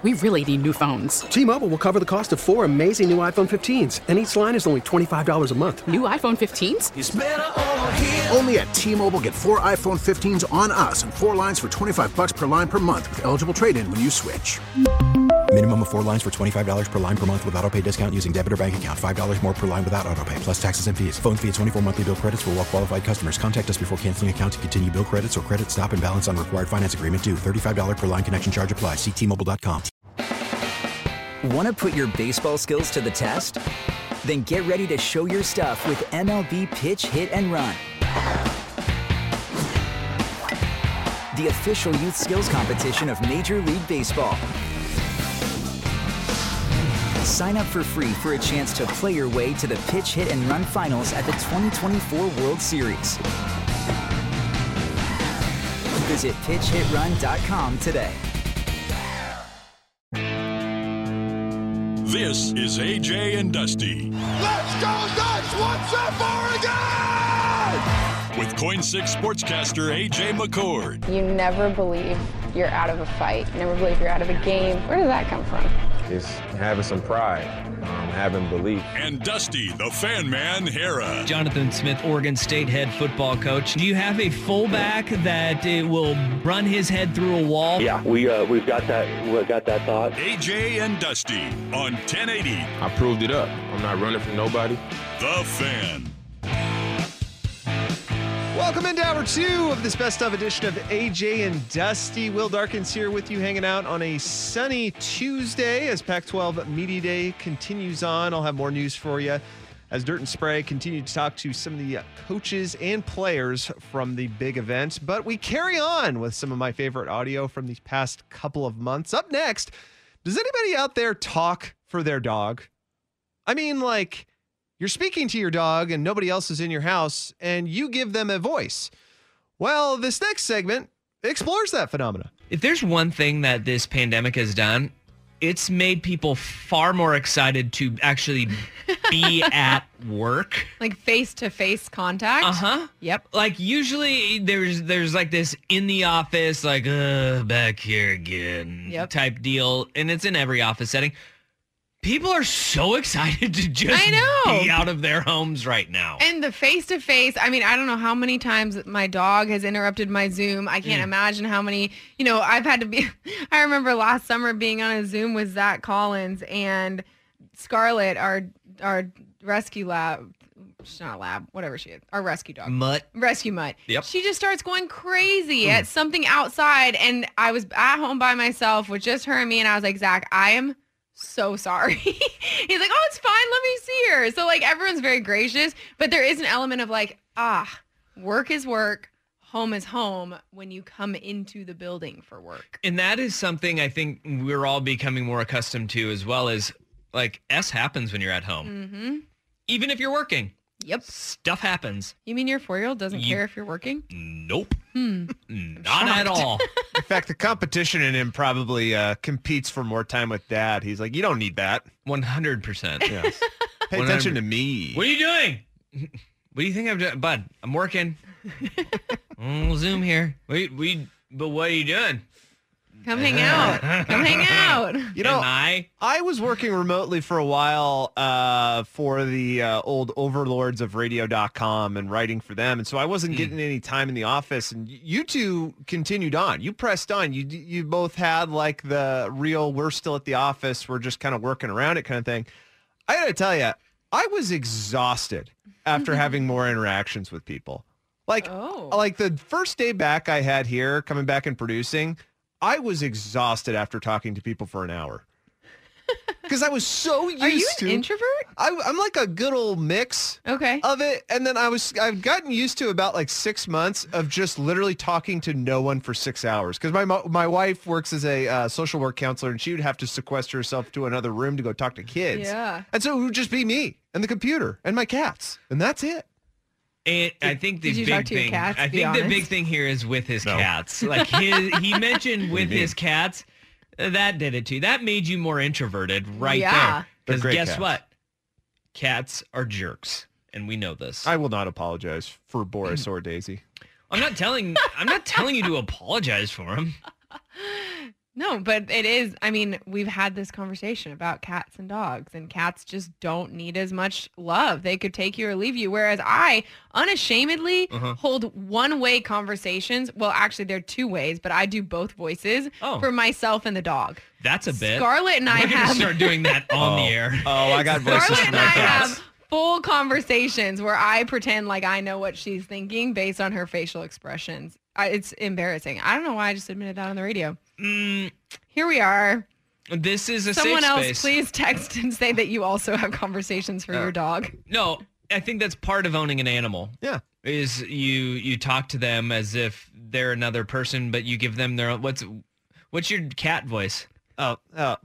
We really need new phones. T-Mobile will cover the cost of 4 amazing new iPhone 15s, and each line is only $25 a month. New iPhone 15s? It's better over here. Only at T-Mobile, get 4 iPhone 15s on us and 4 lines for $25 per line per month with eligible trade-in when you switch. Minimum of 4 lines for $25 per line per month with autopay discount using debit or bank account. $5 more per line without autopay, plus taxes and fees. Phone fee at 24 monthly bill credits for well-qualified customers. Contact us before canceling account to continue bill credits or credit stop and balance on required finance agreement due. $35 per line connection charge applies. See T-Mobile.com. Want to put your baseball skills to the test? Then get ready to show your stuff with MLB Pitch, Hit, and Run. The official youth skills competition of Major League Baseball. Sign up for free for a chance to play your way to the Pitch, Hit, and Run finals at the 2024 World Series. Visit pitchhitrun.com today. This is AJ and Dusty. Let's go Ducks! What's up, Oregon? With KOIN6 sportscaster AJ McCord. You never believe you're out of a fight. You never believe you're out of a game. Where does that come from? It's having some pride, having belief. And Dusty, the fan man, Hera. Jonathan Smith, Oregon State head football coach. Do you have a fullback that will run his head through a wall? Yeah, we've got that. We got that thought. AJ and Dusty on 1080. I proved it up. I'm not running from nobody. The Fan. Welcome into hour 2 of this best of edition of AJ and Dusty. Will Darkins here with you, hanging out on a sunny Tuesday as Pac-12 Media Day continues on. I'll have more news for you as Dirt and Spray continue to talk to some of the coaches and players from the big event. But we carry on with some of my favorite audio from these past couple of months. Up next, does anybody out there talk for their dog? I mean, like, you're speaking to your dog and nobody else is in your house and you give them a voice. Well, this next segment explores that phenomena. If there's one thing that this pandemic has done, it's made people far more excited to actually be at work. Like face-to-face contact? Uh-huh. Yep. Like usually there's like this in the office, like, back here again type deal. And it's in every office setting. People are so excited to just be out of their homes right now. And the face-to-face, I mean, I don't know how many times my dog has interrupted my Zoom. I can't imagine how many, I've had to be, I remember last summer being on a Zoom with Zach Collins and Scarlett, our rescue lab. She's not a lab, whatever she is. Our rescue dog. Rescue mutt. Yep. She just starts going crazy at something outside. And I was at home by myself with just her and me. And I was like, Zach, I am so sorry. He's like, oh, it's fine. Let me see her. So like everyone's very gracious, but there is an element of like, work is work, home is home when you come into the building for work. And that is something I think we're all becoming more accustomed to, as well as like happens when you're at home. Mm-hmm. Even if you're working. Yep. Stuff happens. You mean your 4-year-old doesn't care if you're working? Nope. Not at all. In fact, the competition in him probably competes for more time with dad. He's like, you don't need that. 100%. Yes. Pay attention to me. What are you doing? What do you think I'm doing? Bud, I'm working. We'll Zoom here. But what are you doing? Come hang out. Come hang out. I was working remotely for a while for the old overlords of radio.com and writing for them. And so I wasn't getting any time in the office. And you two continued on. You pressed on. You both had like the real, we're still at the office. We're just kind of working around it kind of thing. I got to tell you, I was exhausted after having more interactions with people. Like the first day back I had here, coming back and producing, I was exhausted after talking to people for an hour because I was so used to. Are you an introvert? I'm like a good old mix of it. And then I've gotten used to about like 6 months of just literally talking to no one for 6 hours. Because my wife works as a social work counselor and she would have to sequester herself to another room to go talk to kids. Yeah. And so it would just be me and the computer and my cats. And that's it. And I think the big thing. I think honest? the big thing here is with his cats. Like he mentioned with his cats, that did it too. That made you more introverted there. Because guess what? Cats are jerks, and we know this. I will not apologize for Boris or Daisy. I'm not telling you to apologize for him. No, but it is. I mean, we've had this conversation about cats and dogs, and cats just don't need as much love. They could take you or leave you, whereas I unashamedly hold one-way conversations. Well, actually, they're two ways, but I do both voices for myself and the dog. That's a bit. Scarlett and I We're gonna start doing that on the air. Oh, I got voices Scarlett for and my I cats. have full conversations where I pretend like I know what she's thinking based on her facial expressions. It's embarrassing. I don't know why I just admitted that on the radio. Here we are. This is a Someone safe else, space. please text and say that you also have conversations for your dog. No, I think that's part of owning an animal. Yeah. Is you talk to them as if they're another person, but you give them their own. What's your cat voice? I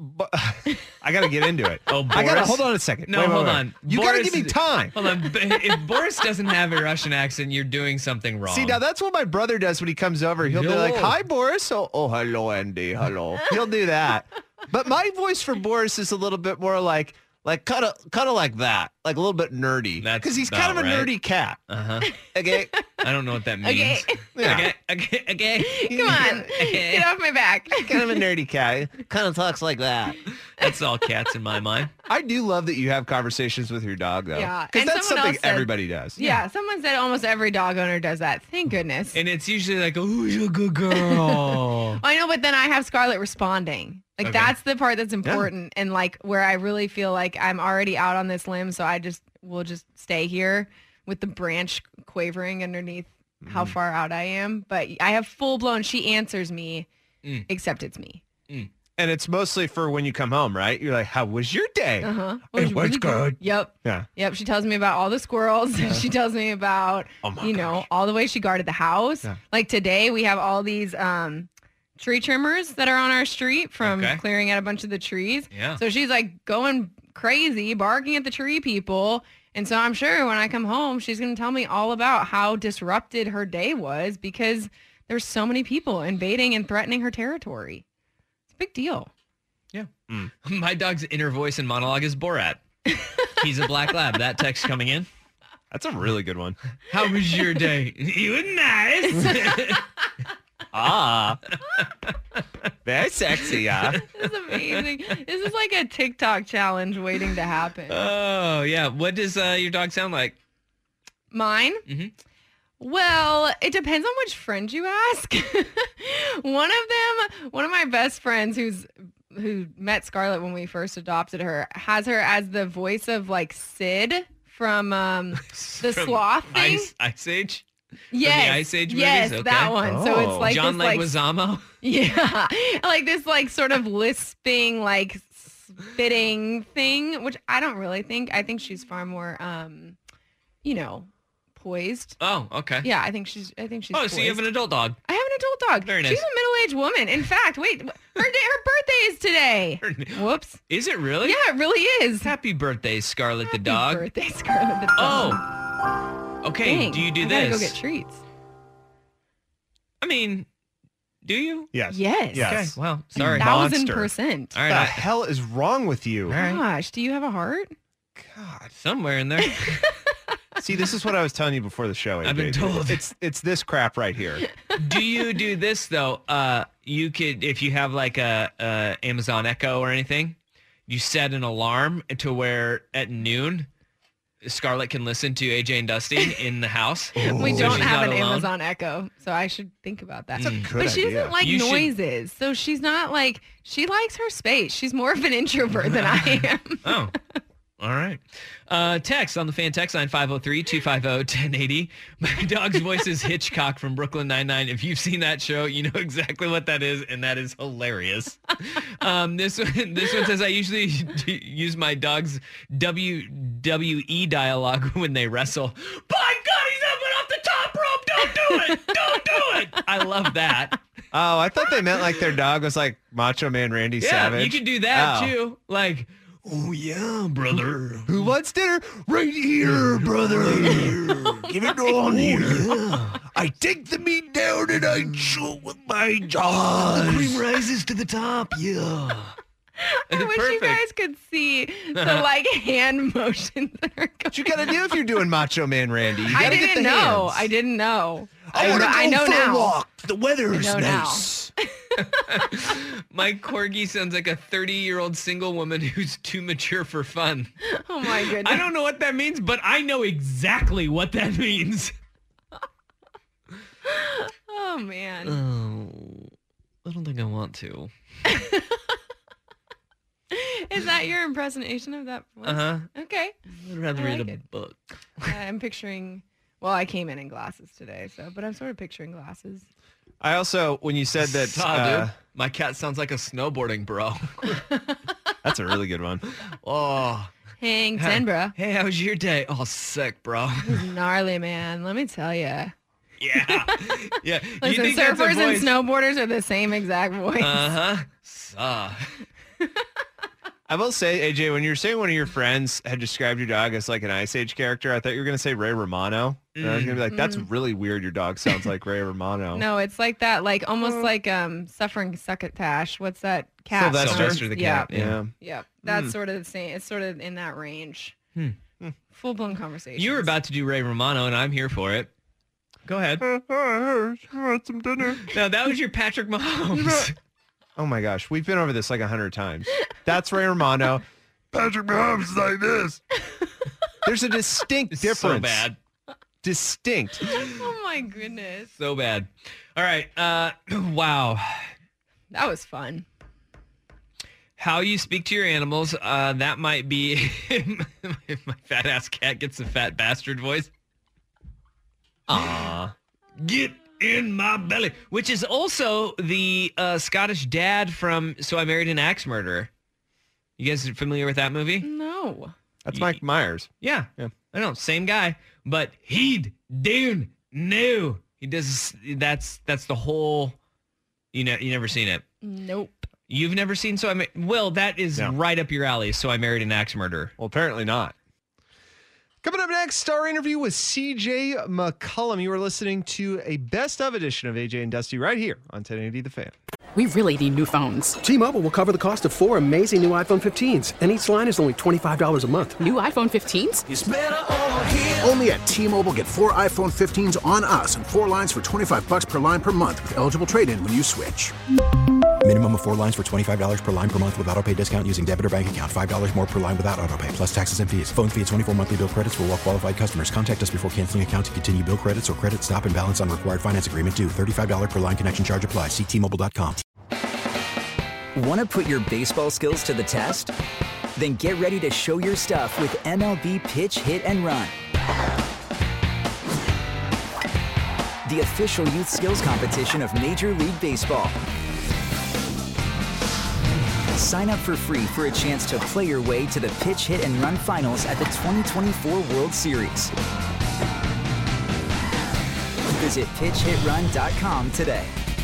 got to get into it. Boris? I got to hold on a second. No, hold on. You got to give me time. Hold on. If Boris doesn't have a Russian accent, you're doing something wrong. See, now that's what my brother does when he comes over. He'll be like, "Hi, Boris." Oh, hello, Andy. Hello. He'll do that. But my voice for Boris is a little bit more like kind of like that, like a little bit nerdy. That's because he's kind of a nerdy cat. Okay. I don't know what that means. Okay. Yeah. Okay. Come on. Get off my back. Kind of a nerdy cat. Kind of talks like that. That's all cats in my mind. I do love that you have conversations with your dog, though. Yeah. Because And that's someone something else said- everybody does. Yeah, someone said almost every dog owner does that. Thank goodness. And it's usually like, "Oh, you're a good girl." I know, but then I have Scarlett responding. Like, Okay. that's the part that's important and, like, where I really feel like I'm already out on this limb, so we'll just stay here with the branch quavering underneath how far out I am. But I have full-blown, she answers me, except it's me. And it's mostly for when you come home, right? You're like, "How was your day?" Uh-huh. It was good. Yep. Yeah. Yep. She tells me about all the squirrels. She tells me about, all the way she guarded the house. Yeah. Like today we have all these tree trimmers that are on our street from clearing out a bunch of the trees. Yeah. So she's like going crazy, barking at the tree people. And so I'm sure when I come home, she's going to tell me all about how disrupted her day was because there's so many people invading and threatening her territory. It's a big deal. Yeah. My dog's inner voice and monologue is Borat. He's a black lab. That text coming in. That's a really good one. How was your day? You were nice. Very sexy, yeah. This is amazing. This is like a TikTok challenge waiting to happen. Oh, yeah. What does your dog sound like? Mine? Mm-hmm. Well, it depends on which friend you ask. One of my best friends who met Scarlett when we first adopted her has her as the voice of like Sid from the sloth thing. Ice Age? Yes. From the Ice Age movies? Yes, Okay. that one. So it's like John this, Leguizamo? Yeah. Like this like sort of lisping, like spitting thing, which I don't really think. I think she's far more poised. Oh, okay. Yeah, I think she's Oh, poised. so you have an adult dog. I have an adult dog. Very nice. She's a middle-aged woman. In fact, wait, her birthday is today. Whoops. Is it really? Yeah, it really is. Happy birthday, Scarlett the dog. Happy birthday, Scarlett the dog. Oh. Okay, Dang, do you do I this? gotta go get treats. I mean, do you? Yes. Yes. Okay, well, sorry. 1,000%. All What right. the hell is wrong with you? Gosh, do you have a heart? God. Somewhere in there. See, this is what I was telling you before the show. I've been AJ. told. It's this crap right here. Do you do this though? You could, if you have like a Amazon Echo or anything, you set an alarm to where at noon, Scarlett can listen to AJ and Dusty in the house. We So don't she's have not an alone. Amazon Echo, so I should think about that. That's a good But she idea. doesn't like You should- noises, so she's not like, she likes her space. She's more of an introvert than I am. Oh, all right. Text on the fan text line 503-250-1080. My dog's voice is Hitchcock from Brooklyn Nine-Nine. If you've seen that show, you know exactly what that is, and that is hilarious. This one says, I usually use my dog's WWE dialogue when they wrestle. By God, he's jumping off the top rope. Don't do it. Don't do it. I love that. Oh, I thought they meant like their dog was like Macho Man Randy Yeah, Savage. you can do that Oh. too. Like, oh yeah, brother. Who wants dinner? Right here, brother. Give it on here. I take the meat down and I chew it with my jaws. Cream rises to the top. Yeah. I wish you guys could see the hand motions that are going. What you got to do if you're doing Macho Man Randy? You got to get the hands. I didn't know. I know for now. A walk. The weather's nice. My corgi sounds like a 30-year-old single woman who's too mature for fun. Oh my goodness. I don't know what that means, but I know exactly what that means. Oh man. Oh, I don't think I want to. Is that your impersonation of that voice? Uh-huh. Okay. I'd rather read a book. I'm picturing, well, I came in glasses today, but I'm sort of picturing glasses. I also, when you said that... dude, my cat sounds like a snowboarding bro. That's a really good one. Oh. Hang 10, bro. Hey, how was your day? Oh, sick, bro. He's gnarly, man. Let me tell you. Yeah. Yeah. Listen, surfers and snowboarders are the same exact voice. Uh-huh. I will say, AJ, when you were saying one of your friends had described your dog as like an Ice Age character, I thought you were going to say Ray Romano. And I was going to be like, that's really weird. Your dog sounds like Ray Romano. No, it's like that, like almost like Suffering Succotash. What's that cat? Sylvester the cat. Yeah. That's sort of the same. It's sort of in that range. Full-blown conversation. You were about to do Ray Romano, and I'm here for it. Go ahead. I had some dinner. No, that was your Patrick Mahomes. Oh my gosh, we've been over this like 100 times. That's Ray Romano. Patrick Mahomes is like this. There's a distinct difference. So bad. Distinct. Oh my goodness. So bad. All right. Wow. That was fun. How you speak to your animals, that might be if my fat ass cat gets a fat bastard voice. Aw. Get in my belly. Which is also the Scottish dad from So I Married an Axe Murderer. You guys familiar with that movie? No. That's Mike Myers. Yeah. I know, same guy. But he don't know. He does, that's the whole, you never seen it? Nope. You've never seen Will, that is right up your alley, So I Married an Axe Murderer. Well, apparently not. Coming up next, our interview with CJ McCollum. You are listening to a best of edition of AJ and Dusty right here on 1080 The Fan. We really need new phones. T-Mobile will cover the cost of 4 amazing new iPhone 15s, and each line is only $25 a month. New iPhone 15s? It's better over here. Only at T-Mobile, get 4 iPhone 15s on us and 4 lines for $25 per line per month with eligible trade-in when you switch. Minimum of 4 lines for $25 per line per month with auto-pay discount using debit or bank account. $5 more per line without auto-pay, plus taxes and fees. Phone fee at 24 monthly bill credits for well-qualified customers. Contact us before canceling account to continue bill credits or credit stop and balance on required finance agreement due. $35 per line connection charge applies. See T-Mobile.com. Want to put your baseball skills to the test? Then get ready to show your stuff with MLB Pitch Hit and Run. The official youth skills competition of Major League Baseball. Sign up for free for a chance to play your way to the Pitch Hit and Run finals at the 2024 World Series. Visit pitchhitrun.com today.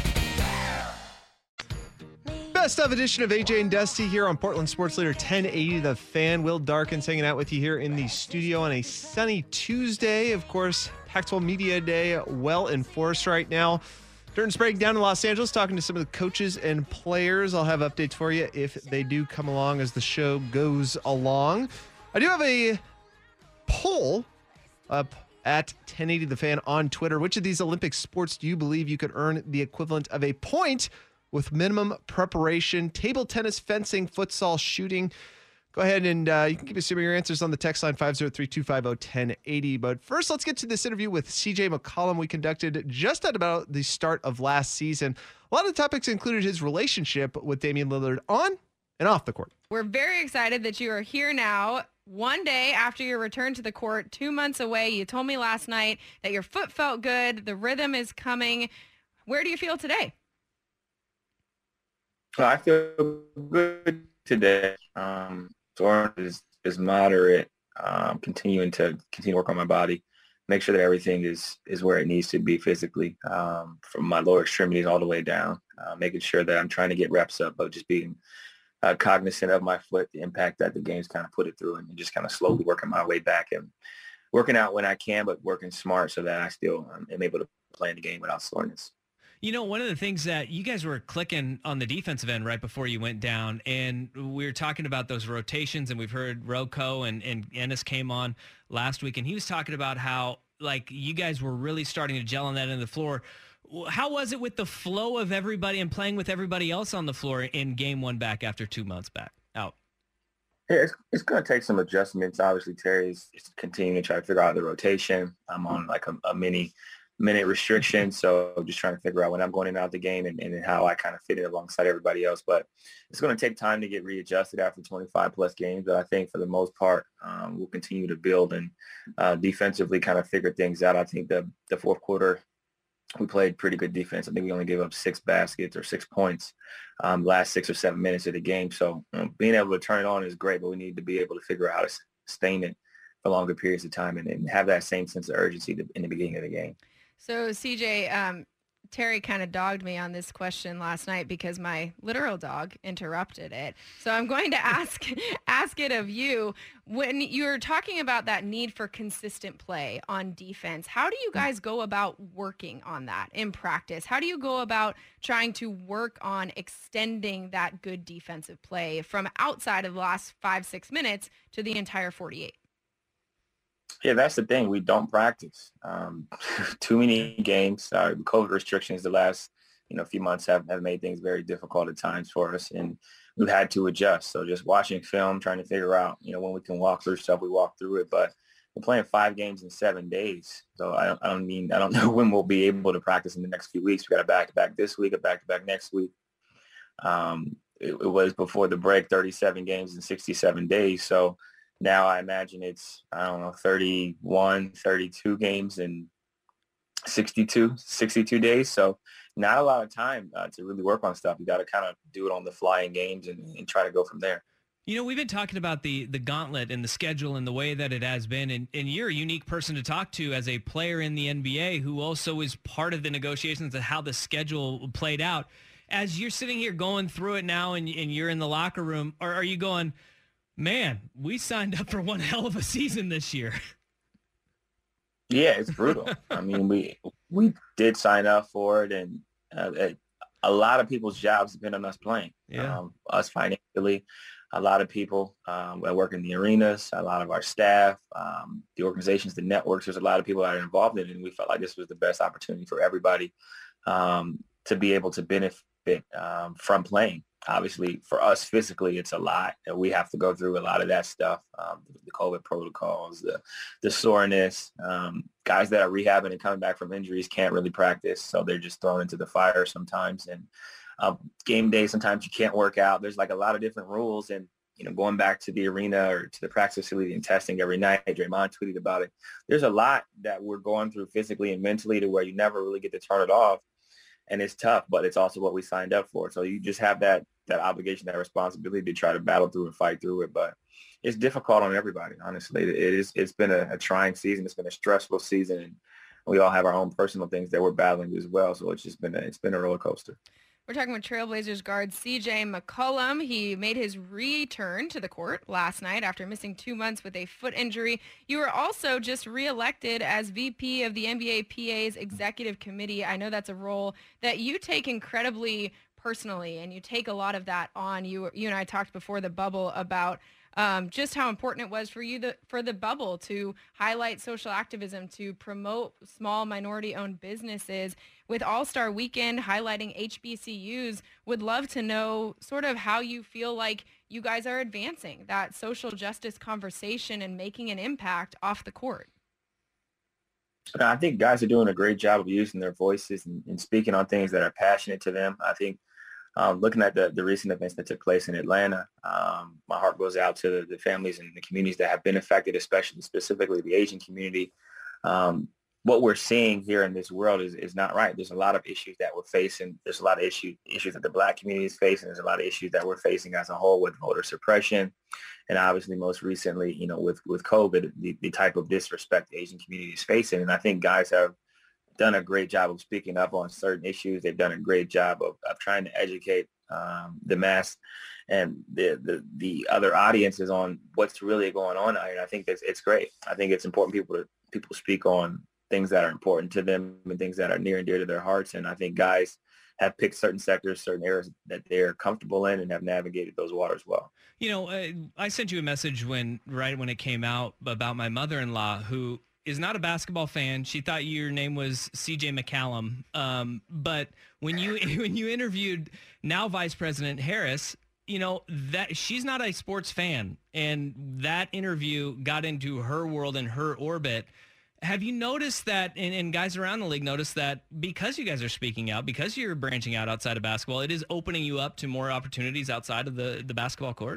Best of edition of AJ and Dusty here on Portland Sports Leader 1080 The Fan. Will Darkins hanging out with you here in the studio on a sunny Tuesday. Of course, Pac-12 Media Day well in force right now. Durden's breaking down in Los Angeles, talking to some of the coaches and players. I'll have updates for you if they do come along as the show goes along. I do have a poll up at 1080 The Fan on Twitter. Which of these Olympic sports do you believe you could earn the equivalent of a point with minimum preparation? Table tennis, fencing, futsal, shooting. Go ahead and you can keep assuming your answers on the text line 503-250-1080. But first, let's get to this interview with CJ McCollum we conducted just at about the start of last season. A lot of the topics included his relationship with Damian Lillard on and off the court. We're very excited that you are here now. One day after your return to the court, 2 months away. You told me last night that your foot felt good. The rhythm is coming. Where do you feel today? I feel good today. Soreness is moderate. Continue to work on my body, make sure that everything is where it needs to be physically, from my lower extremities all the way down. Making sure that I'm trying to get reps up, but just being cognizant of my foot, the impact that the game's kind of put it through, and just kind of slowly working my way back and working out when I can, but working smart so that I still am able to play in the game without soreness. You know, one of the things that you guys were clicking on the defensive end right before you went down, and we were talking about those rotations, and we've heard Rocco and Ennis came on last week, and he was talking about how, like, you guys were really starting to gel on that end of the floor. How was it with the flow of everybody and playing with everybody else on the floor in game one back after 2 months back out? Yeah, it's going to take some adjustments. Obviously, Terry's continuing to try to figure out the rotation. I'm on like a minute restriction, so just trying to figure out when I'm going in and out the game and how I kind of fit in alongside everybody else. But it's going to take time to get readjusted after 25 plus games. But I think for the most part, we'll continue to build and defensively kind of figure things out. I think the fourth quarter, we played pretty good defense. I think we only gave up 6 baskets or 6 points last 6 or 7 minutes of the game. So being able to turn it on is great, but we need to be able to figure out how to sustain it for longer periods of time and have that same sense of urgency in the beginning of the game. So, CJ, Terry kind of dogged me on this question last night because my literal dog interrupted it. So I'm going to ask it of you. When you're talking about that need for consistent play on defense, how do you guys go about working on that in practice? How do you go about trying to work on extending that good defensive play from outside of the last 5-6 minutes to the entire 48? Yeah, that's the thing. We don't practice. Too many games. COVID restrictions the last few months have made things very difficult at times for us, and we've had to adjust. So just watching film, trying to figure out when we can walk through stuff, we walk through it. But we're playing 5 games in 7 days, so I don't know when we'll be able to practice in the next few weeks. We got a back-to-back this week, a back-to-back next week. It was before the break, 37 games in 67 days. So now I imagine it's, 31, 32 games in 62 days. So not a lot of time to really work on stuff. You got to kind of do it on the fly in games and try to go from there. We've been talking about the gauntlet and the schedule and the way that it has been. And you're a unique person to talk to as a player in the NBA who also is part of the negotiations of how the schedule played out. As you're sitting here going through it now and you're in the locker room, or are you going, man, we signed up for one hell of a season this year? Yeah, it's brutal. I mean, we did sign up for it, and a lot of people's jobs depend on us playing. Yeah. Us financially, a lot of people that work in the arenas, a lot of our staff, the organizations, the networks. There's a lot of people that are involved in it, and we felt like this was the best opportunity for everybody to be able to benefit from playing. Obviously, for us physically, it's a lot. We have to go through a lot of that stuff, the COVID protocols, the soreness. Guys that are rehabbing and coming back from injuries can't really practice, so they're just thrown into the fire sometimes. And game day, sometimes you can't work out. There's like a lot of different rules. And, going back to the arena or to the practice facility and testing every night, Draymond tweeted about it. There's a lot that we're going through physically and mentally to where you never really get to turn it off. And it's tough, but it's also what we signed up for. So you just have that obligation, that responsibility to try to battle through and fight through it. But it's difficult on everybody, honestly. It's been a trying season. It's been a stressful season. And we all have our own personal things that we're battling as well. So it's been a roller coaster. We're talking with Trailblazers guard CJ McCollum. He made his return to the court last night after missing 2 months with a foot injury. You were also just reelected as VP of the NBA PA's Executive Committee. I know that's a role that you take incredibly personally, and you take a lot of that on. You and I talked before the bubble about just how important it was for you for the bubble to highlight social activism, to promote small minority-owned businesses. With All-Star Weekend highlighting HBCUs, would love to know sort of how you feel like you guys are advancing that social justice conversation and making an impact off the court. I think guys are doing a great job of using their voices and speaking on things that are passionate to them. I think looking at the recent events that took place in Atlanta, my heart goes out to the families and the communities that have been affected, specifically the Asian community. What we're seeing here in this world is not right. There's a lot of issues that we're facing. There's a lot of issues that the Black community is facing. There's a lot of issues that we're facing as a whole with voter suppression. And obviously, most recently, with COVID, the type of disrespect the Asian community is facing. And I think guys have done a great job of speaking up on certain issues. They've done a great job of trying to educate the mass and the other audiences on what's really going on out here. And I think it's great. I think it's important people speak on things that are important to them and things that are near and dear to their hearts. And I think guys have picked certain sectors, certain areas that they're comfortable in and have navigated those waters well. You know, I sent you a message right when it came out about my mother-in-law, who is not a basketball fan. She thought your name was CJ McCallum. But when you interviewed now Vice President Harris, you know, that she's not a sports fan, and that interview got into her world and her orbit. Have you noticed that, and guys around the league noticed that because you guys are speaking out, because you're branching out outside of basketball, it is opening you up to more opportunities outside of the basketball court?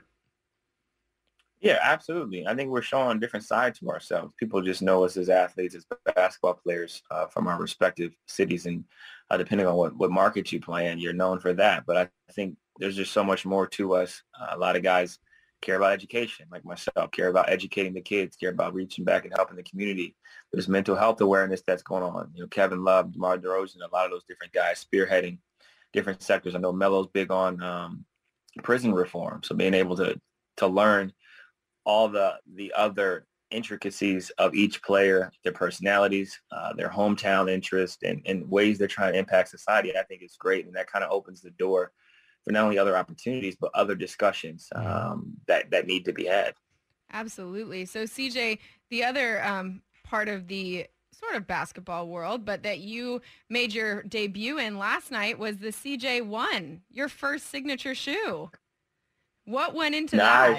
Yeah, absolutely. I think we're showing a different side to ourselves. People just know us as athletes, as basketball players from our respective cities. And depending on what market you play in, you're known for that. But I think there's just so much more to us. A lot of guys care about education, like myself, care about educating the kids, care about reaching back and helping the community. There's mental health awareness that's going on. You know, Kevin Love, DeMar DeRozan, a lot of those different guys spearheading different sectors. I know Melo's big on prison reform. So being able to learn all the other intricacies of each player, their personalities, their hometown interest, and ways they're trying to impact society, I think is great. And that kind of opens the door for not only other opportunities, but other discussions that need to be had. Absolutely. So CJ, the other part of the sort of basketball world, but that you made your debut in last night was the CJ1, your first signature shoe. What went into that?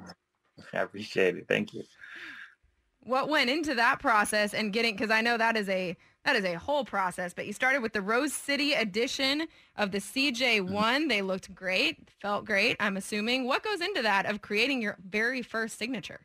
I appreciate it. Thank you. What went into that process and getting, because I know that is a whole process, but you started with the Rose City edition of the CJ1. They looked great, felt great, I'm assuming. What goes into that of creating your very first signature?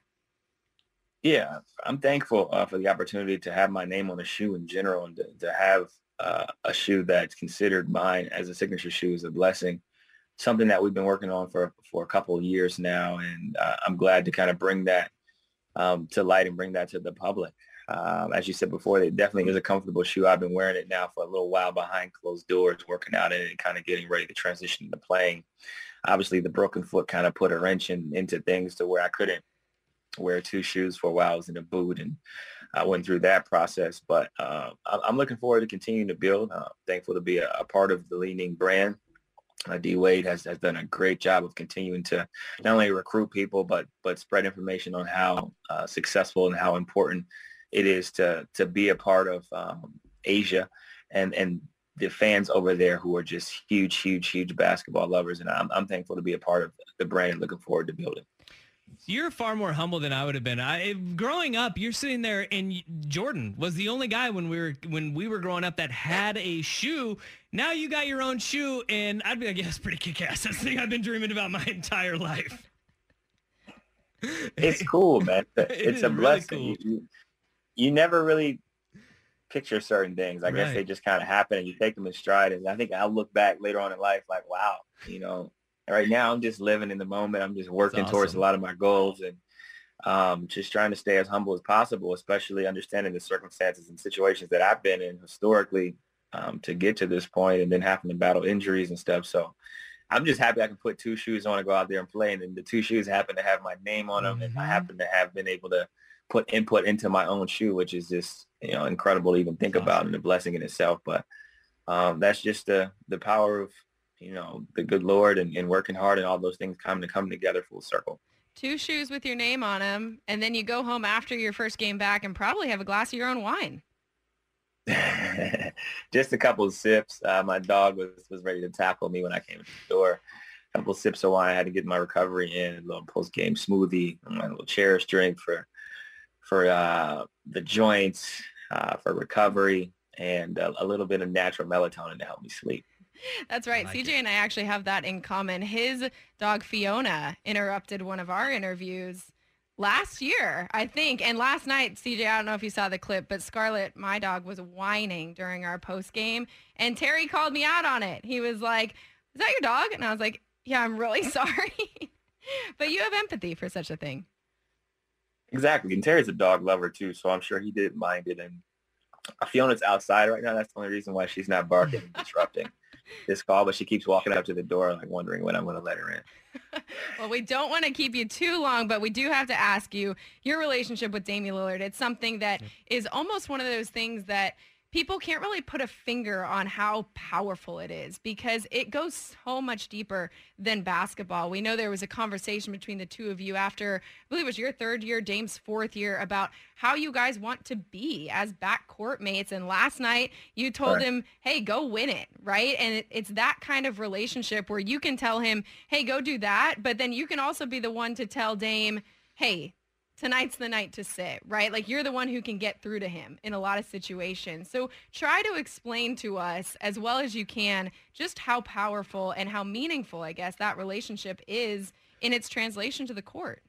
Yeah, I'm thankful for the opportunity to have my name on a shoe in general, and to have a shoe that's considered mine as a signature shoe is a blessing. Something that we've been working on for a couple of years now, and I'm glad to kind of bring that to light and bring that to the public. As you said before, it definitely is a comfortable shoe. I've been wearing it now for a little while behind closed doors, working out in it and kind of getting ready to transition into playing. Obviously, the broken foot kind of put a wrench into things to where I couldn't wear two shoes for a while. I was in a boot, and I went through that process. But I'm looking forward to continuing to build. Thankful to be a part of the Li-Ning brand. D-Wade has done a great job of continuing to not only recruit people, but spread information on how successful and how important it is to be a part of Asia and the fans over there who are just huge basketball lovers. And I'm thankful to be a part of the brand and looking forward to building. You're far more humble than I would have been. Growing up, you're sitting there, and Jordan was the only guy when we were growing up that had a shoe. Now you got your own shoe, and I'd be like, yeah, that's pretty kick-ass. That's the thing I've been dreaming about my entire life. It's cool, man. It's a blessing. Really cool. You never really picture certain things. I guess they just kind of happen, and you take them in stride. And I think I'll look back later on in life like, wow, right now I'm just living in the moment. I'm just working towards a lot of my goals, and just trying to stay as humble as possible, especially understanding the circumstances and situations that I've been in historically to get to this point, and then having to battle injuries and stuff. So I'm just happy I can put two shoes on and go out there and play. And then the two shoes happen to have my name on them. And I happen to have been able to put input into my own shoe, which is just, incredible to even think about, and a blessing in itself. But that's just the power of, the good Lord and working hard and all those things come together full circle. Two shoes with your name on them, and then you go home after your first game back and probably have a glass of your own wine. Just a couple of sips. My dog was ready to tackle me when I came to the door. A couple of sips of wine. I had to get my recovery in, a little post-game smoothie, my little Cherish drink for the joints, for recovery, and a little bit of natural melatonin to help me sleep. That's right. CJ and I actually have that in common. His dog Fiona interrupted one of our interviews last year, I think. And last night, CJ, I don't know if you saw the clip, but Scarlett, my dog, was whining during our post game. And Terry called me out on it. He was like, "Is that your dog?" And I was like, "Yeah, I'm really sorry." But you have empathy for such a thing. Exactly. And Terry's a dog lover too, so I'm sure he didn't mind it. And Fiona's outside right now. That's the only reason why she's not barking and disrupting. this call, but she keeps walking up to the door, like wondering when I'm going to let her in. Well, we don't want to keep you too long, but we do have to ask you your relationship with Damian Lillard. It's something that is almost one of those things that people can't really put a finger on how powerful it is because it goes so much deeper than basketball. We know there was a conversation between the two of you after, I believe it was your third year, Dame's fourth year, about how you guys want to be as backcourt mates. And last night you told him, hey, go win it, right? And it's that kind of relationship where you can tell him, hey, go do that. But then you can also be the one to tell Dame, hey, tonight's the night to sit, right? Like you're the one who can get through to him in a lot of situations. So try to explain to us as well as you can just how powerful and how meaningful, I guess, that relationship is in its translation to the court.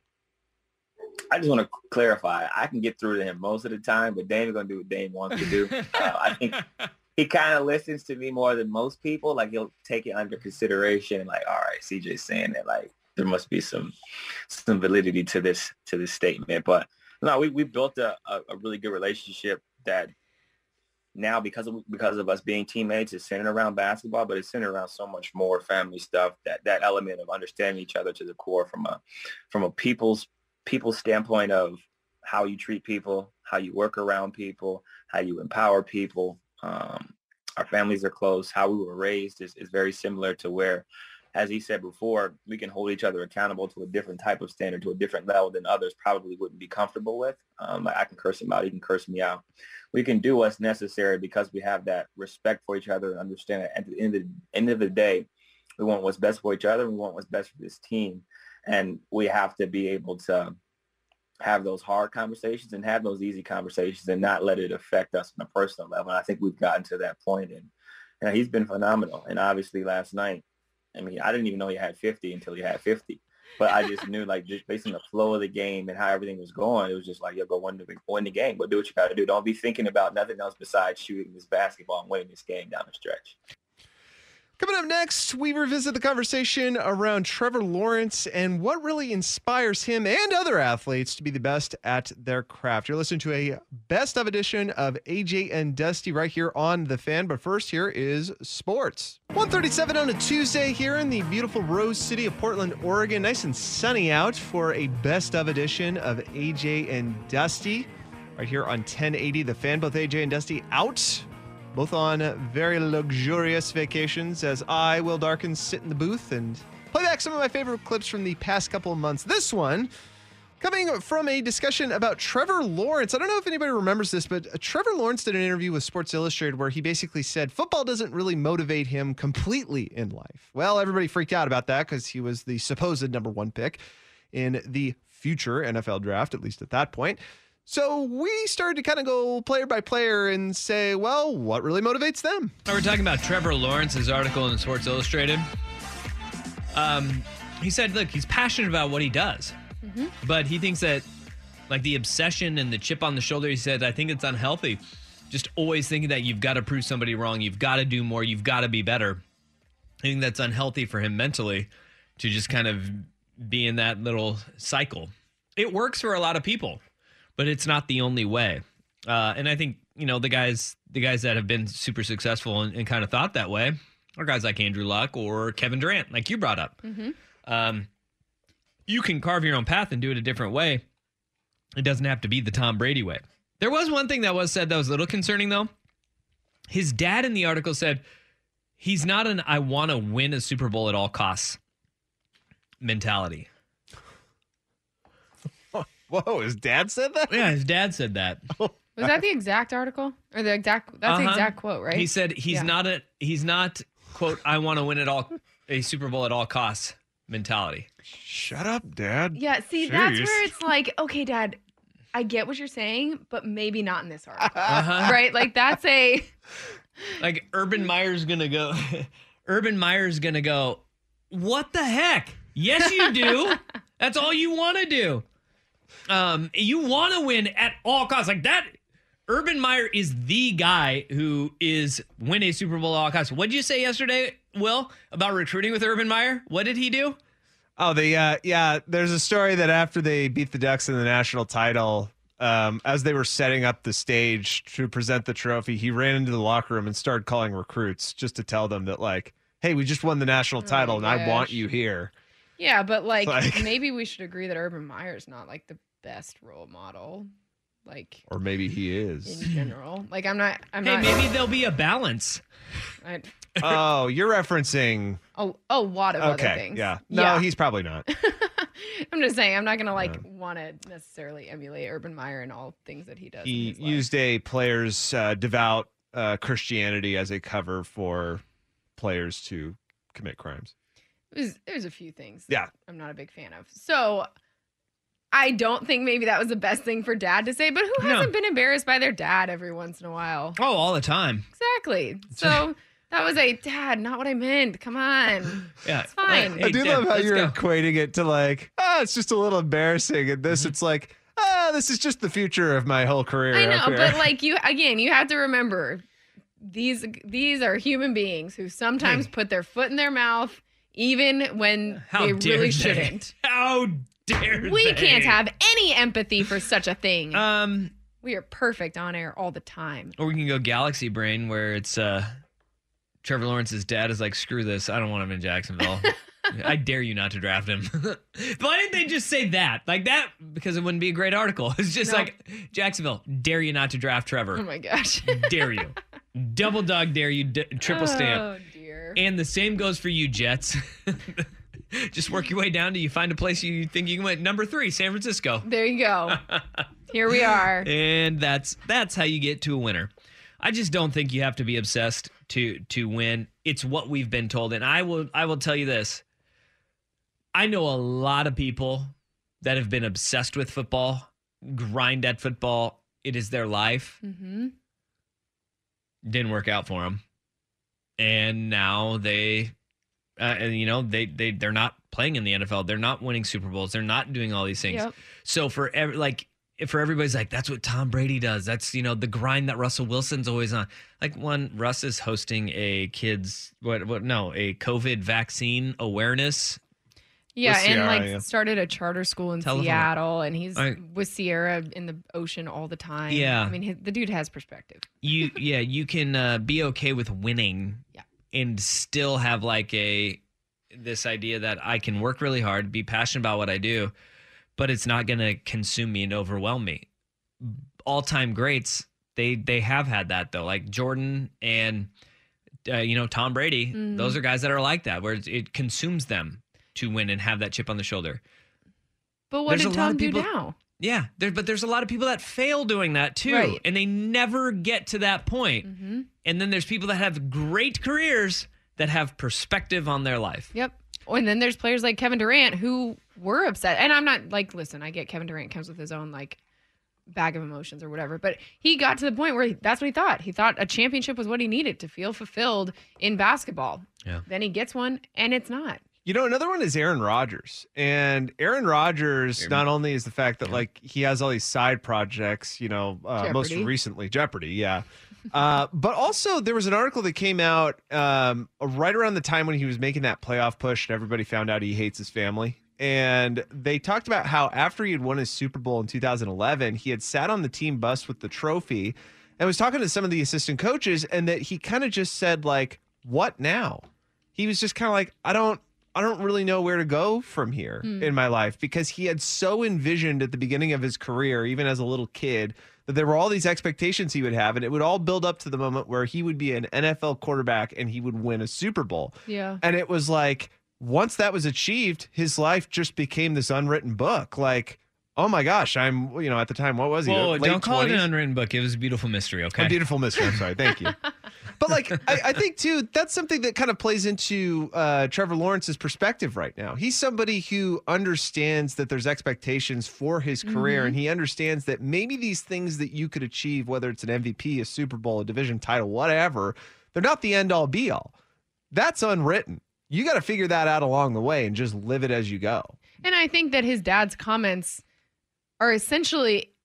I just want to clarify. I can get through to him most of the time, but Dame is going to do what Dame wants to do. I think he kind of listens to me more than most people. Like he'll take it under consideration and like, all right, CJ's saying that like, there must be some validity to this statement. But no, we built a really good relationship that now because of us being teammates is centered around basketball, but it's centered around so much more family stuff. That element of understanding each other to the core from a people's standpoint of how you treat people, how you work around people, how you empower people. Our families are close. How we were raised is very similar to where, as he said before, we can hold each other accountable to a different type of standard, to a different level than others probably wouldn't be comfortable with. I can curse him out. He can curse me out. We can do what's necessary because we have that respect for each other and understand that at the end of the day, we want what's best for each other. We want what's best for this team. And we have to be able to have those hard conversations and have those easy conversations and not let it affect us on a personal level. And I think we've gotten to that point. And he's been phenomenal. And obviously last night, I mean, I didn't even know he had 50 until he had 50. But I just knew, like, just based on the flow of the game and how everything was going, it was just like, go win the game. But do what you got to do. Don't be thinking about nothing else besides shooting this basketball and winning this game down the stretch. Coming up next, we revisit the conversation around Trevor Lawrence and what really inspires him and other athletes to be the best at their craft. You're listening to a best of edition of AJ and Dusty right here on The Fan. But first, here is sports. 1:37 on a Tuesday here in the beautiful Rose City of Portland, Oregon. Nice and sunny out for a best of edition of AJ and Dusty right here on 1080 The Fan. Both AJ and Dusty out. Both on very luxurious vacations as I, Will Darkins, sit in the booth and play back some of my favorite clips from the past couple of months. This one coming from a discussion about Trevor Lawrence. I don't know if anybody remembers this, but Trevor Lawrence did an interview with Sports Illustrated where he basically said football doesn't really motivate him completely in life. Well, everybody freaked out about that because he was the supposed number one pick in the future NFL draft, at least at that point. So we started to kind of go player by player and say, well, what really motivates them? We're talking about Trevor Lawrence's article in Sports Illustrated. He said, look, he's passionate about what he does, but he thinks that like the obsession and the chip on the shoulder, he said, I think it's unhealthy. Just always thinking that you've got to prove somebody wrong. You've got to do more. You've got to be better. I think that's unhealthy for him mentally to just kind of be in that little cycle. It works for a lot of people, but it's not the only way. And I think, you know, the guys that have been super successful and kind of thought that way are guys like Andrew Luck or Kevin Durant, like you brought up. You can carve your own path and do it a different way. It doesn't have to be the Tom Brady way. There was one thing that was said that was a little concerning, though. His dad in the article said he's not an I want to win a Super Bowl at all costs mentality. Whoa, his dad said that? Yeah, his dad said that. Was that the exact article? Or the exact the exact quote, right? He said he's not quote, I want to win a Super Bowl at all costs mentality. Shut up, Dad. Yeah, see, Jeez. that's where it's like, okay, Dad, I get what you're saying, but maybe not in this article. Right? Like that's a like Urban Meyer's gonna go. Urban Meyer's gonna go, what the heck? Yes, you do. That's all you want to do. You want to win at all costs. Like that, Urban Meyer is the guy who is win a Super Bowl at all costs. What did you say yesterday, Will, about recruiting with Urban Meyer? What did he do? Oh, there's a story that after they beat the Ducks in the national title, as they were setting up the stage to present the trophy, he ran into the locker room and started calling recruits just to tell them that, like, hey, we just won the national title and I want you here. Yeah, but like maybe we should agree that Urban Meyer's not like the best role model. Like, or maybe he is in general. Like, I'm not. Maybe there'll be a balance. Oh, you're referencing a lot of other things. Yeah. No, he's probably not. I'm just saying, I'm not gonna want to necessarily emulate Urban Meyer and all things that he does. He used a player's devout Christianity as a cover for players to commit crimes. There's a few things. Yeah, I'm not a big fan of. So I don't think maybe that was the best thing for dad to say, but who hasn't been embarrassed by their dad every once in a while? Oh, all the time. Exactly. So that was Dad, not what I meant. Come on. Yeah. It's fine. I do love how you're equating it to like, it's just a little embarrassing. And this, it's like, this is just the future of my whole career. I know, but like you have to remember, these are human beings who sometimes put their foot in their mouth, even when they really shouldn't. How dare they? We can't have any empathy for such a thing. We are perfect on air all the time. Or we can go Galaxy Brain, where it's Trevor Lawrence's dad is like, screw this, I don't want him in Jacksonville. I dare you not to draft him. Why didn't they just say that? Like that, because it wouldn't be a great article. It's just like, Jacksonville, dare you not to draft Trevor. Oh my gosh. Dare you. Double dog dare you, triple stamp. Oh dear. And the same goes for you, Jets. Just work your way down till you find a place you think you can win. Number 3, San Francisco. There you go. Here we are. And that's how you get to a winner. I just don't think you have to be obsessed to win. It's what we've been told. And I will tell you this. I know a lot of people that have been obsessed with football, grind at football. It is their life. Mm-hmm. Didn't work out for them. And now they're not playing in the NFL. They're not winning Super Bowls. They're not doing all these things. Yep. So for everybody's like, that's what Tom Brady does. That's, the grind that Russell Wilson's always on. Like when Russ is hosting a COVID vaccine awareness. Yeah, and started a charter school in Seattle, and he's with Sierra in the ocean all the time. Yeah. I mean, the dude has perspective. You can be okay with winning and still have like this idea that I can work really hard, be passionate about what I do, but it's not going to consume me and overwhelm me. All-time greats, they have had that though, like Jordan and Tom Brady. Mm-hmm. Those are guys that are like that, where it consumes them to win and have that chip on the shoulder. But what did Tom do now? Yeah, but there's a lot of people that fail doing that too, right. And they never get to that point. Mm-hmm. And then there's people that have great careers that have perspective on their life. Yep. And then there's players like Kevin Durant who were upset. And I'm not like, listen, I get Kevin Durant comes with his own like bag of emotions or whatever, but he got to the point where that's what he thought. He thought a championship was what he needed to feel fulfilled in basketball. Yeah. Then he gets one and it's not. Another one is Aaron Rodgers. And Aaron Rodgers, not only is the fact that like he has all these side projects, most recently Jeopardy, yeah. But also there was an article that came out right around the time when he was making that playoff push and everybody found out he hates his family. And they talked about how after he had won his Super Bowl in 2011, he had sat on the team bus with the trophy and was talking to some of the assistant coaches, and that he kind of just said like, what now? He was just kind of like, I don't really know where to go from here in my life, because he had so envisioned at the beginning of his career, even as a little kid, that there were all these expectations he would have, and it would all build up to the moment where he would be an NFL quarterback and he would win a Super Bowl. Yeah. And it was like, once that was achieved, his life just became this unwritten book. Like, oh my gosh, I'm, at the time, what was he? Whoa, don't call 20s? it an unwritten book. It was a beautiful mystery, okay? A beautiful mystery. I'm sorry. Thank you. But like, I think too, that's something that kind of plays into Trevor Lawrence's perspective right now. He's somebody who understands that there's expectations for his career, and he understands that maybe these things that you could achieve, whether it's an MVP, a Super Bowl, a division title, whatever, they're not the end all be all. That's unwritten. You got to figure that out along the way and just live it as you go. And I think that his dad's comments are essentially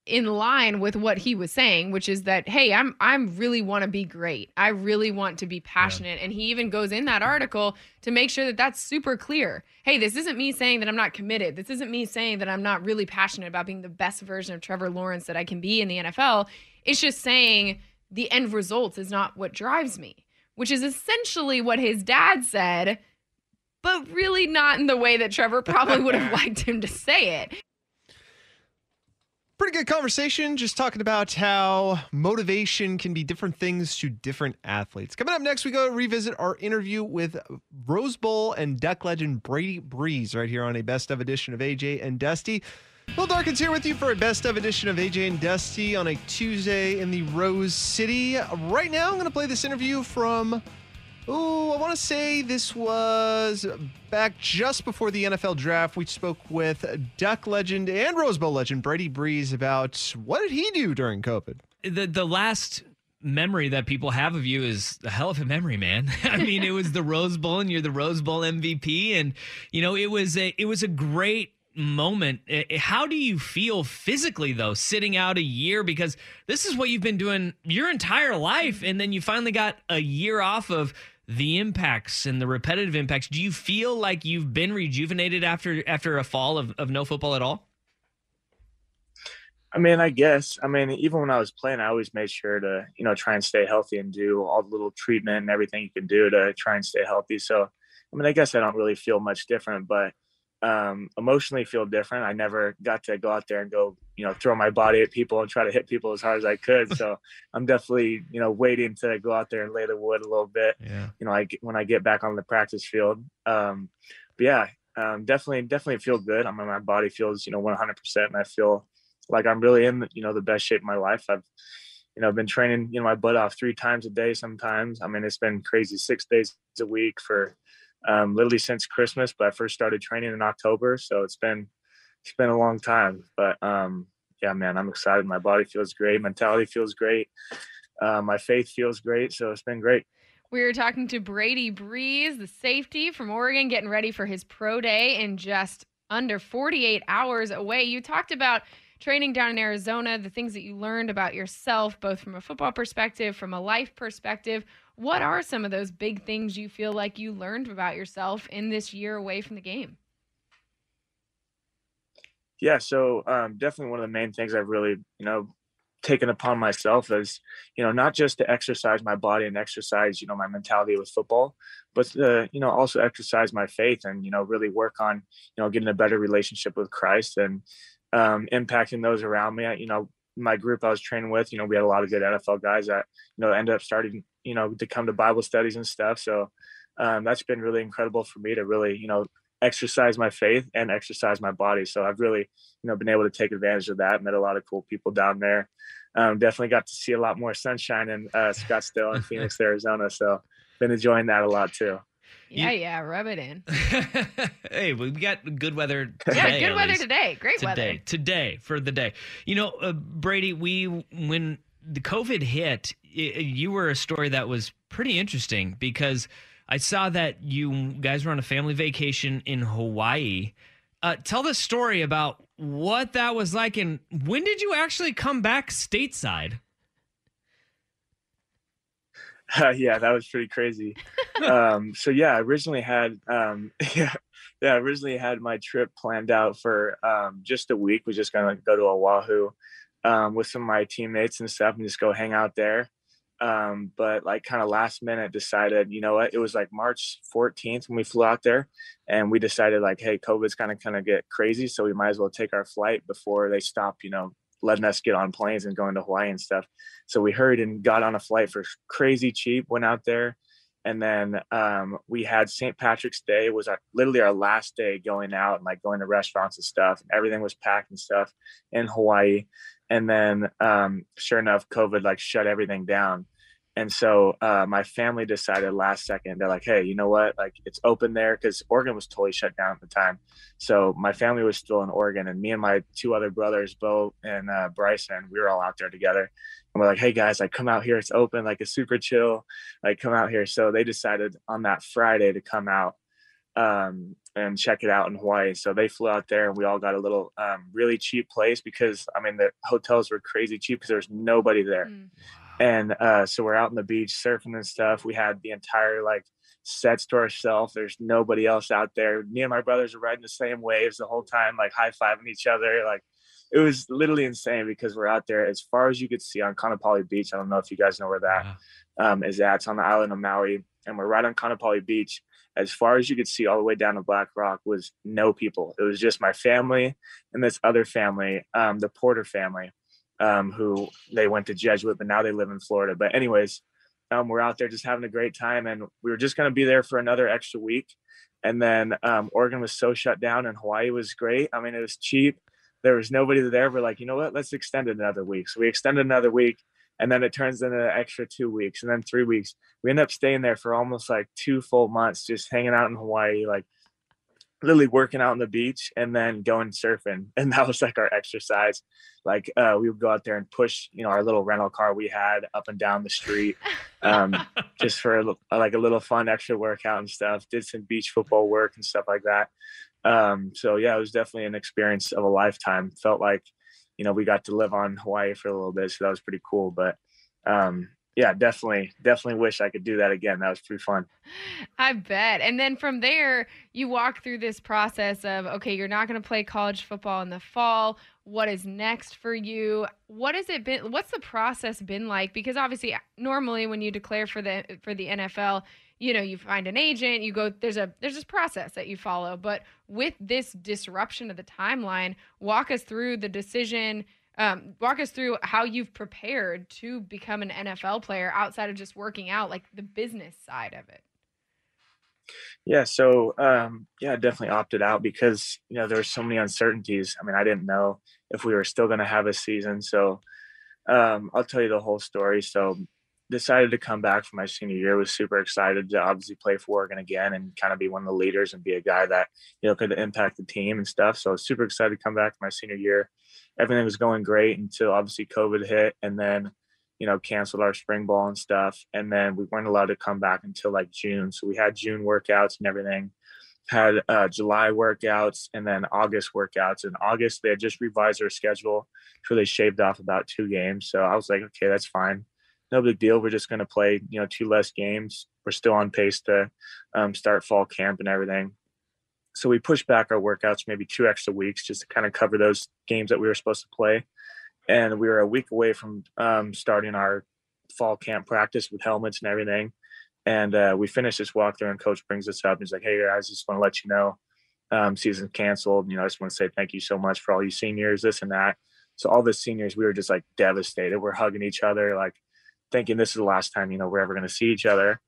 in line with what he was saying, which is that, hey, I'm really want to be great. I really want to be passionate. And he even goes in that article to make sure that that's super clear. Hey, this isn't me saying that I'm not committed. This isn't me saying that I'm not really passionate about being the best version of Trevor Lawrence that I can be in the NFL. It's just saying the end result is not what drives me, which is essentially what his dad said, but really not in the way that Trevor probably would have liked him to say it. Pretty good conversation, just talking about how motivation can be different things to different athletes. Coming up next, we go revisit our interview with Rose Bowl and Duck legend Brady Breeze right here on a Best Of edition of AJ and Dusty. Will Darkins here with you for a Best Of edition of AJ and Dusty on a Tuesday in the Rose City. Right now, I'm going to play this interview from... I want to say this was back just before the NFL draft. We spoke with Duck legend and Rose Bowl legend Brady Breeze about what did he do during COVID. The last memory that people have of you is a hell of a memory, man. I mean, it was the Rose Bowl, and you're the Rose Bowl MVP, and it was a great moment. How do you feel physically, though, sitting out a year? Because this is what you've been doing your entire life, and then you finally got a year off of the impacts and the repetitive impacts. Do you feel like you've been rejuvenated after a fall of no football at all? I mean, I guess. I mean, even when I was playing, I always made sure to, try and stay healthy and do all the little treatment and everything you can do to try and stay healthy. So, I mean, I guess I don't really feel much different, but emotionally feel different. I never got to go out there and go, throw my body at people and try to hit people as hard as I could. So I'm definitely, waiting to go out there and lay the wood a little bit, when I get back on the practice field. Definitely feel good. I mean, my body feels, 100%. And I feel like I'm really in, the best shape of my life. I've, been training, my butt off 3 times a day sometimes. I mean, it's been crazy 6 days a week for literally since Christmas, but I first started training in October. So it's been a long time, but yeah, man, I'm excited. My body feels great. Mentality feels great. My faith feels great. So it's been great. We were talking to Brady Breeze, the safety from Oregon, getting ready for his pro day in just under 48 hours away. You talked about training down in Arizona, the things that you learned about yourself, both from a football perspective, from a life perspective. What are some of those big things you feel like you learned about yourself in this year away from the game? Yeah, so definitely one of the main things I've really, taken upon myself is, not just to exercise my body and exercise, my mentality with football, but to, also exercise my faith and, really work on, getting a better relationship with Christ and impacting those around me. My group I was training with, we had a lot of good NFL guys that, ended up starting, to come to Bible studies and stuff. So that's been really incredible for me to really, exercise my faith and exercise my body. So I've really, been able to take advantage of that. Met a lot of cool people down there. Definitely got to see a lot more sunshine in Scottsdale and Phoenix, Arizona. So been enjoying that a lot too. Yeah, rub it in. Hey, we got good weather today. Yeah, good weather today. Great weather. Today for the day. Brady, when the COVID hit, you were a story that was pretty interesting because I saw that you guys were on a family vacation in Hawaii. Tell the story about what that was like and when did you actually come back stateside? Yeah, that was pretty crazy. I originally had my trip planned out for just a week. We're just gonna go to Oahu with some of my teammates and stuff and just go hang out there. But like kind of last minute decided, it was like March 14th when we flew out there and we decided like, hey, COVID's kind of get crazy. So we might as well take our flight before they stop, letting us get on planes and going to Hawaii and stuff. So we hurried and got on a flight for crazy cheap, went out there. And then we had St. Patrick's Day was literally our last day going out and like going to restaurants and stuff. Everything was packed and stuff in Hawaii. And then sure enough, COVID like shut everything down. And so my family decided last second, they're like, hey, you know what? Like it's open there because Oregon was totally shut down at the time. So my family was still in Oregon and me and my 2 other brothers, Bo and Bryson, we were all out there together. And we're like, hey guys, like come out here. It's open, like it's super chill. Like come out here. So they decided on that Friday to come out. and check it out in Hawaii. So they flew out there and we all got a little really cheap place because, I mean, the hotels were crazy cheap because there was nobody there. And so we're out on the beach surfing and stuff. We had the entire sets to ourselves. There's nobody else out there. Me and my brothers are riding the same waves the whole time, high-fiving each other. It was literally insane because we're out there as far as you could see on Kaanapali Beach. I don't know if you guys know where that is at. It's on the island of Maui, and we're right on Kaanapali Beach. As far as you could see all the way down to Black Rock was no people. It was just my family and this other family, the Porter family, who they went to Jesuit, but now they live in Florida. But anyways, we're out there just having a great time, and we were just going to be there for another extra week. And then Oregon was so shut down, and Hawaii was great. I mean, it was cheap. There was nobody there. We're like, you know what? Let's extend it another week. So we extended another week, and then it turns into an extra 2 weeks, and then 3 weeks. We end up staying there for almost 2 full months, just hanging out in Hawaii, literally working out on the beach and then going surfing. And that was our exercise. We would go out there and push, our little rental car we had up and down the street, just for a little fun extra workout and stuff. Did some beach football work and stuff like that. So yeah, it was definitely an experience of a lifetime. Felt like, we got to live on Hawaii for a little bit. So that was pretty cool. But, yeah, definitely wish I could do that again. That was pretty fun. I bet. And then from there, you walk through this process of, okay, you're not going to play college football in the fall. What is next for you? What has it been? What's the process been like? Because obviously, normally when you declare for the NFL, you find an agent, you go, there's this process that you follow. But with this disruption of the timeline, walk us through the decision. Walk us through how you've prepared to become an NFL player outside of just working out, the business side of it. Yeah. So, definitely opted out because, there were so many uncertainties. I mean, I didn't know if we were still going to have a season. So, I'll tell you the whole story. So decided to come back for my senior year, was super excited to obviously play for Oregon again and kind of be one of the leaders and be a guy that, could impact the team and stuff. So I was super excited to come back for my senior year. Everything was going great until obviously COVID hit and then, canceled our spring ball and stuff. And then we weren't allowed to come back until June. So we had June workouts and everything, had July workouts and then August workouts. In August, they had just revised their schedule. So they shaved off about 2 games. So I was like, okay, that's fine. No big deal. We're just going to play, 2 less games. We're still on pace to start fall camp and everything. So we pushed back our workouts maybe 2 extra weeks just to kind of cover those games that we were supposed to play. And we were a week away from starting our fall camp practice with helmets and everything. And we finished this walkthrough and coach brings us up. And he's like, hey, guys, just want to let you know, season's canceled. I just want to say thank you so much for all you seniors, this and that. So all the seniors, we were just devastated. We're hugging each other, thinking this is the last time, we're ever going to see each other.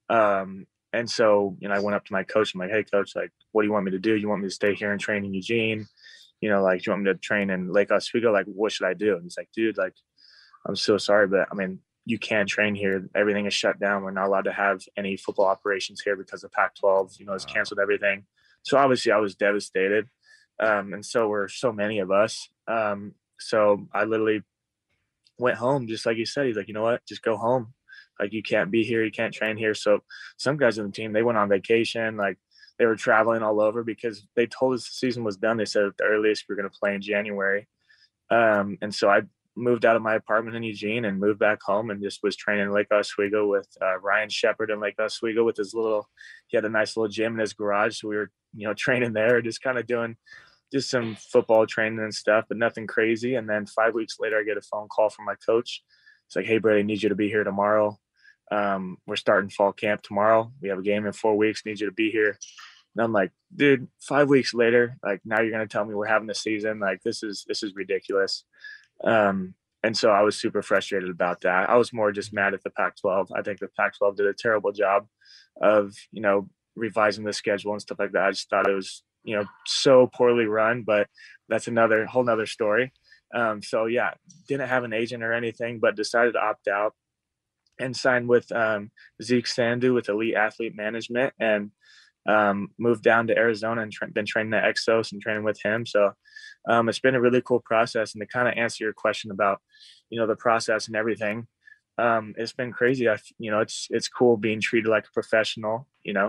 And so, I went up to my coach. I'm like, hey, coach, what do you want me to do? You want me to stay here and train in Eugene? Do you want me to train in Lake Oswego? What should I do? And he's like, dude, I'm so sorry, but I mean, you can't train here. Everything is shut down. We're not allowed to have any football operations here because the Pac-12, has canceled everything. So obviously I was devastated. And so were so many of us. So I literally went home, just like you said. He's like, you know what, just go home. You can't be here. You can't train here. So some guys on the team, they went on vacation. They were traveling all over because they told us the season was done. They said at the earliest we were going to play in January. And so I moved out of my apartment in Eugene and moved back home and just was training in Lake Oswego with Ryan Shepard in Lake Oswego with he had a nice little gym in his garage. So we were, training there, just kind of doing just some football training and stuff, but nothing crazy. And then 5 weeks later, I get a phone call from my coach. It's like, hey, Brady, I need you to be here tomorrow. We're starting fall camp tomorrow. We have a game in 4 weeks. Need you to be here. And I'm like, dude, 5 weeks later, now you're going to tell me we're having a season. This is ridiculous. And so I was super frustrated about that. I was more just mad at the Pac-12. I think the Pac-12 did a terrible job of, revising the schedule and stuff like that. I just thought it was, so poorly run, but that's whole nother story. So yeah, didn't have an agent or anything, but decided to opt out and signed with Zeke Sandu with Elite Athlete Management and moved down to Arizona and been training at Exos and training with him. So it's been a really cool process. And to kind of answer your question about, the process and everything, it's been crazy. It's cool being treated like a professional,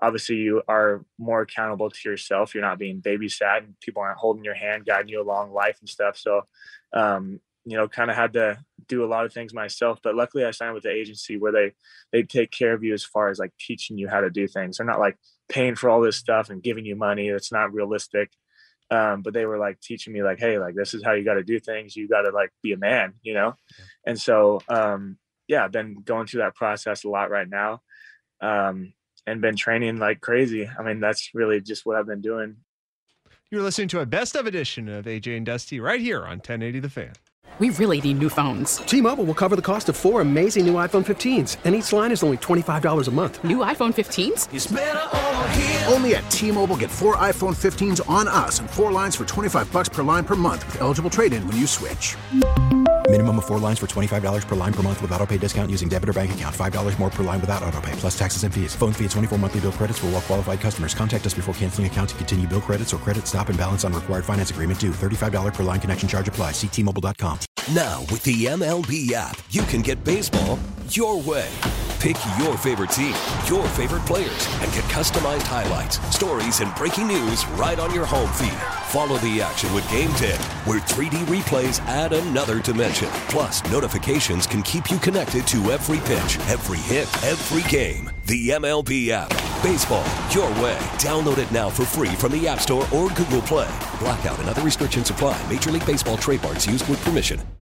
obviously you are more accountable to yourself. You're not being babysat and people aren't holding your hand, guiding you along life and stuff. So, kind of had to do a lot of things myself, but luckily I signed with the agency where they take care of you as far as like teaching you how to do things. They're not like paying for all this stuff and giving you money. That's not realistic. But they were like teaching me like, hey, like, this is how you got to do things. You got to like be a man, And so, I've been going through that process a lot right now. And been training like crazy. I mean, that's really just what I've been doing. You're listening to a best of edition of AJ and Dusty right here on 1080 The Fan. We really need new phones. T-Mobile will cover the cost of 4 amazing new iPhone 15s, and each line is only $25 a month. New iPhone 15s? It's better over here. Only at T-Mobile, get 4 iPhone 15s on us and 4 lines for $25 per line per month with eligible trade-in when you switch. Minimum of 4 lines for $25 per line per month with auto-pay discount using debit or bank account. $5 more per line without auto-pay, plus taxes and fees. Phone fee at 24 monthly bill credits for well-qualified customers. Contact us before canceling account to continue bill credits or credit stop and balance on required finance agreement due. $35 per line connection charge applies. See T-Mobile.com. Now, with the MLB app, you can get baseball your way. Pick your favorite team, your favorite players, and get customized highlights, stories, and breaking news right on your home feed. Follow the action with Game 10, where 3D replays add another dimension. Plus, notifications can keep you connected to every pitch, every hit, every game. The MLB app. Baseball your way. Download it now for free from the App Store or Google Play. Blackout and other restrictions apply. Major League Baseball trademarks used with permission.